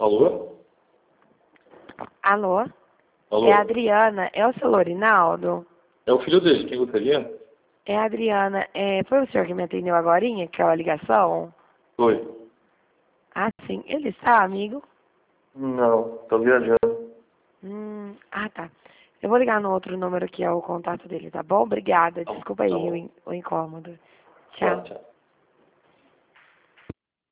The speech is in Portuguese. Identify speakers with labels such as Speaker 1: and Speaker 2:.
Speaker 1: Alô?
Speaker 2: Alô?
Speaker 1: Alô?
Speaker 2: É a Adriana. É o seu Lorinaldo?
Speaker 1: É o filho dele, quem gostaria?
Speaker 2: É a Adriana. Foi o senhor que me atendeu agorinha, aquela ligação?
Speaker 1: Oi.
Speaker 2: Ah, sim. Ele está, amigo?
Speaker 1: Não, tô viajando.
Speaker 2: Tá. Eu vou ligar no outro número que é o contato dele, tá bom? Obrigada.
Speaker 1: Tá
Speaker 2: Desculpa aí
Speaker 1: bom.
Speaker 2: o incômodo.
Speaker 1: Tá,
Speaker 2: Tchau.
Speaker 1: tchau.